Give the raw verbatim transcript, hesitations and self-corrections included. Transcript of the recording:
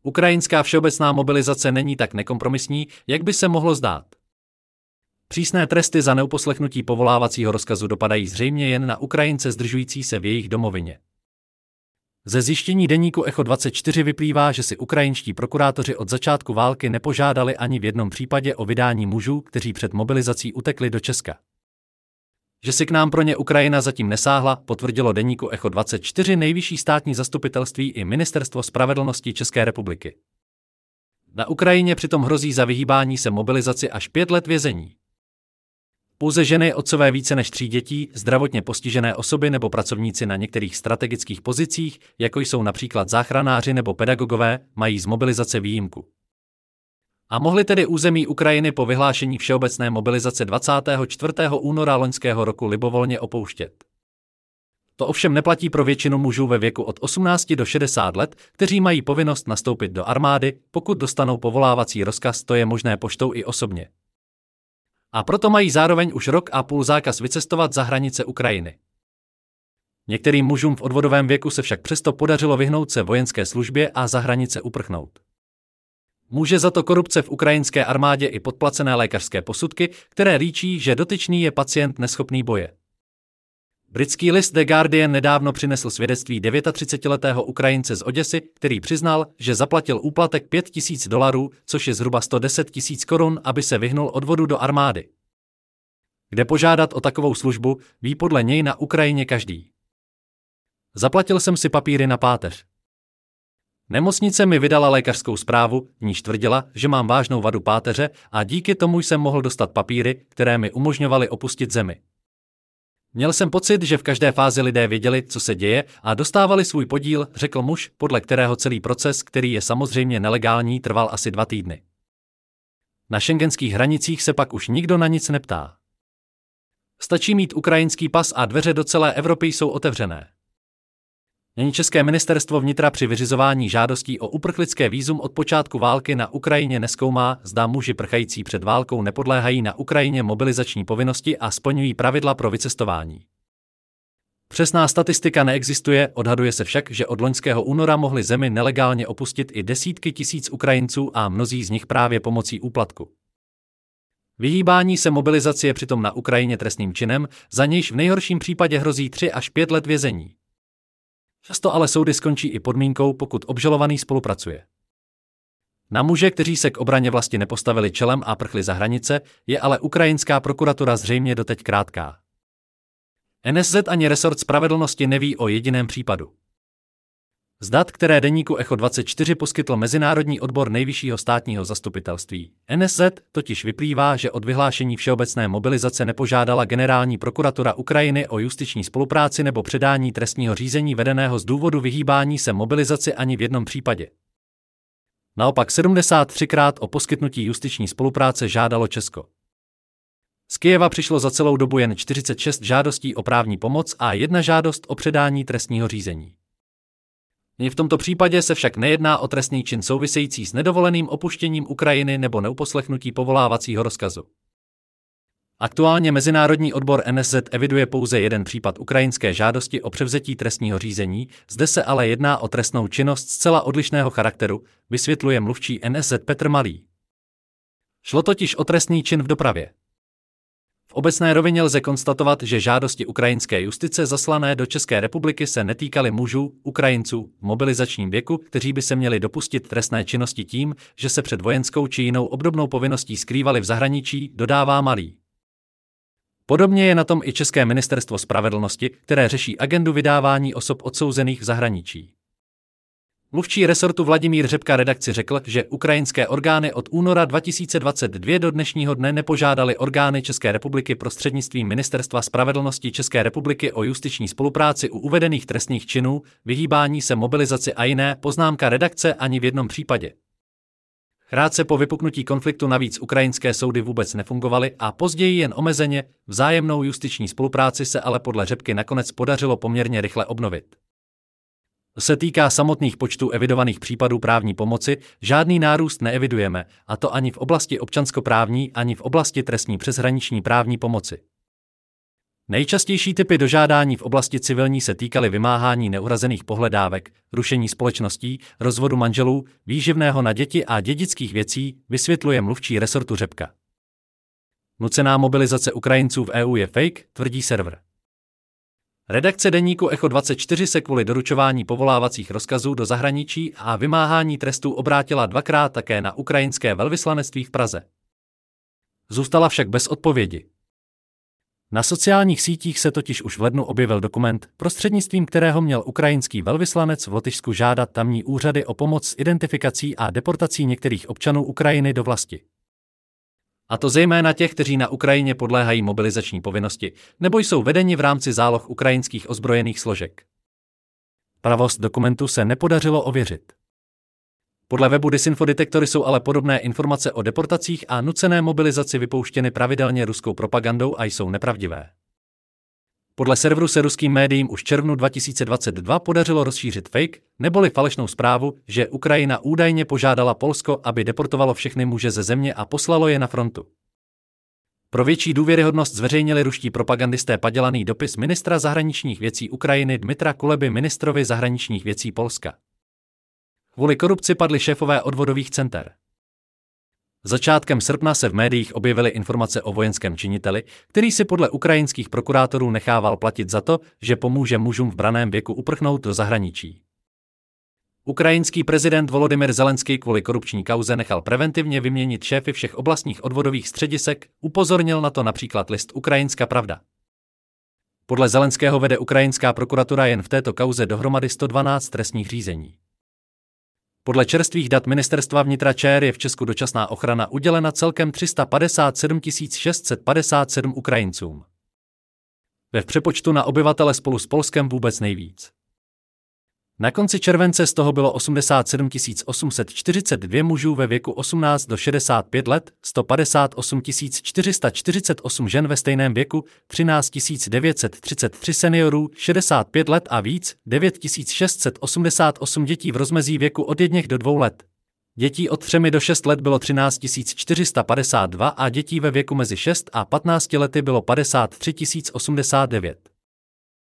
Ukrajinská všeobecná mobilizace není tak nekompromisní, jak by se mohlo zdát. Přísné tresty za neuposlechnutí povolávacího rozkazu dopadají zřejmě jen na Ukrajince zdržující se v jejich domovině. Ze zjištění deníku Echo dvacet čtyři vyplývá, že si ukrajinští prokurátoři od začátku války nepožádali ani v jednom případě o vydání mužů, kteří před mobilizací utekli do Česka. Že si k nám pro ně Ukrajina zatím nesáhla, potvrdilo deníku Echo dvacet čtyři nejvyšší státní zastupitelství i Ministerstvo spravedlnosti České republiky. Na Ukrajině přitom hrozí za vyhýbání se mobilizaci až pět let vězení. Pouze ženy, otcové více než tří dětí, zdravotně postižené osoby nebo pracovníci na některých strategických pozicích, jako jsou například záchranáři nebo pedagogové, mají z mobilizace výjimku. A mohli tedy území Ukrajiny po vyhlášení všeobecné mobilizace dvacátého čtvrtého února loňského roku libovolně opouštět. To ovšem neplatí pro většinu mužů ve věku od osmnácti do šedesáti let, kteří mají povinnost nastoupit do armády, pokud dostanou povolávací rozkaz, to je možné poštou i osobně. A proto mají zároveň už rok a půl zákaz vycestovat za hranice Ukrajiny. Některým mužům v odvodovém věku se však přesto podařilo vyhnout se vojenské službě a za hranice uprchnout. Může za to korupce v ukrajinské armádě i podplacené lékařské posudky, které líčí, že dotyčný je pacient neschopný boje. Britský list The Guardian nedávno přinesl svědectví třicetidevítiletého Ukrajince z Oděsy, který přiznal, že zaplatil úplatek pět tisíc dolarů, což je zhruba sto deset tisíc korun, aby se vyhnul odvodu do armády. Kde požádat o takovou službu, ví podle něj na Ukrajině každý. Zaplatil jsem si papíry na páteř. Nemocnice mi vydala lékařskou zprávu, v níž tvrdila, že mám vážnou vadu páteře a díky tomu jsem mohl dostat papíry, které mi umožňovaly opustit zemi. Měl jsem pocit, že v každé fázi lidé věděli, co se děje a dostávali svůj podíl, řekl muž, podle kterého celý proces, který je samozřejmě nelegální, trval asi dva týdny. Na schengenských hranicích se pak už nikdo na nic neptá. Stačí mít ukrajinský pas a dveře do celé Evropy jsou otevřené. Není české ministerstvo vnitra při vyřizování žádostí o uprchlické vízum od počátku války na Ukrajině nezkoumá, zda muži prchající před válkou nepodléhají na Ukrajině mobilizační povinnosti a splňují pravidla pro vycestování. Přesná statistika neexistuje, odhaduje se však, že od loňského února mohli zemi nelegálně opustit i desítky tisíc Ukrajinců a mnozí z nich právě pomocí úplatku. Vyhýbání se mobilizaci je přitom na Ukrajině trestným činem, za nějž v nejhorším případě hrozí tři až pět let vězení. Často ale soudy skončí i podmínkou, pokud obžalovaný spolupracuje. Na muže, kteří se k obraně vlasti nepostavili čelem a prchli za hranice, je ale ukrajinská prokuratura zřejmě doteď krátká. N S Z ani resort spravedlnosti neví o jediném případu. Z dat, které deníku Echo dvacet čtyři poskytl Mezinárodní odbor nejvyššího státního zastupitelství, N S Z, totiž vyplývá, že od vyhlášení všeobecné mobilizace nepožádala Generální prokuratura Ukrajiny o justiční spolupráci nebo předání trestního řízení vedeného z důvodu vyhýbání se mobilizaci ani v jednom případě. Naopak sedmdesát třikrát o poskytnutí justiční spolupráce žádalo Česko. Z Kyjeva přišlo za celou dobu jen čtyřicet šest žádostí o právní pomoc a jedna žádost o předání trestního řízení. I v tomto případě se však nejedná o trestný čin související s nedovoleným opuštěním Ukrajiny nebo neuposlechnutí povolávacího rozkazu. Aktuálně Mezinárodní odbor N S Z eviduje pouze jeden případ ukrajinské žádosti o převzetí trestního řízení, zde se ale jedná o trestnou činnost zcela odlišného charakteru, vysvětluje mluvčí N S Z Petr Malý. Šlo totiž o trestný čin v dopravě. V obecné rovině lze konstatovat, že žádosti ukrajinské justice zaslané do České republiky se netýkaly mužů, Ukrajinců, v mobilizačním věku, kteří by se měli dopustit trestné činnosti tím, že se před vojenskou či jinou obdobnou povinností skrývali v zahraničí, dodává Malý. Podobně je na tom i České ministerstvo spravedlnosti, které řeší agendu vydávání osob odsouzených v zahraničí. Mluvčí resortu Vladimír Řepka redakci řekl, že ukrajinské orgány od února dva tisíce dvacet dva do dnešního dne nepožádali orgány České republiky prostřednictvím Ministerstva spravedlnosti České republiky o justiční spolupráci u uvedených trestných činů, vyhýbání se mobilizaci a jiné, poznámka redakce ani v jednom případě. Krátce po vypuknutí konfliktu navíc ukrajinské soudy vůbec nefungovaly a později jen omezeně, vzájemnou justiční spolupráci se ale podle Řepky nakonec podařilo poměrně rychle obnovit. Se týká samotných počtů evidovaných případů právní pomoci, žádný nárůst neevidujeme, a to ani v oblasti občanskoprávní, ani v oblasti trestní přeshraniční právní pomoci. Nejčastější typy dožádání v oblasti civilní se týkaly vymáhání neuhrazených pohledávek, rušení společností, rozvodu manželů, výživného na děti a dědických věcí, vysvětluje mluvčí resortu Řepka. Nucená mobilizace Ukrajinců v E U je fake, tvrdí server. Redakce deníku Echo dvacet čtyři se kvůli doručování povolávacích rozkazů do zahraničí a vymáhání trestů obrátila dvakrát také na ukrajinské velvyslanectví v Praze. Zůstala však bez odpovědi. Na sociálních sítích se totiž už v lednu objevil dokument, prostřednictvím kterého měl ukrajinský velvyslanec v Lotyšsku žádat tamní úřady o pomoc s identifikací a deportací některých občanů Ukrajiny do vlasti. A to zejména těch, kteří na Ukrajině podléhají mobilizační povinnosti, nebo jsou vedeni v rámci záloh ukrajinských ozbrojených složek. Pravost dokumentu se nepodařilo ověřit. Podle webu Disinfodetektory jsou ale podobné informace o deportacích a nucené mobilizaci vypouštěny pravidelně ruskou propagandou a jsou nepravdivé. Podle serveru se ruským médiím už v červnu dva tisíce dvacet dva podařilo rozšířit fake, neboli falešnou zprávu, že Ukrajina údajně požádala Polsko, aby deportovalo všechny muže ze země a poslalo je na frontu. Pro větší důvěryhodnost zveřejnili ruští propagandisté padělaný dopis ministra zahraničních věcí Ukrajiny Dmytra Kuleby ministrovi zahraničních věcí Polska. Kvůli korupci padli šéfové odvodových center. Začátkem srpna se v médiích objevily informace o vojenském činiteli, který si podle ukrajinských prokurátorů nechával platit za to, že pomůže mužům v branném věku uprchnout do zahraničí. Ukrajinský prezident Volodymyr Zelenský kvůli korupční kauze nechal preventivně vyměnit šéfy všech oblastních odvodových středisek, upozornil na to například list Ukrajinská pravda. Podle Zelenského vede ukrajinská prokuratura jen v této kauze dohromady sto dvanáct trestních řízení. Podle čerstvých dat ministerstva vnitra ČR je v Česku dočasná ochrana udělena celkem tři sta padesát sedm tisíc šest set padesát sedm Ukrajincům. Ve přepočtu na obyvatele spolu s Polskem vůbec nejvíc. Na konci července z toho bylo osmdesát sedm tisíc osm set čtyřicet dva mužů ve věku osmnáct do šedesáti pěti let, sto padesát osm tisíc čtyři sta čtyřicet osm žen ve stejném věku, třináct tisíc devět set třicet tři seniorů, šedesát pět let a víc, devět tisíc šest set osmdesát osm dětí v rozmezí věku od jedněch do dvou let. Dětí od třemi do šesti let bylo třináct tisíc čtyři sta padesát dva a dětí ve věku mezi šesti a patnácti lety bylo padesát tři tisíc osmdesát devět.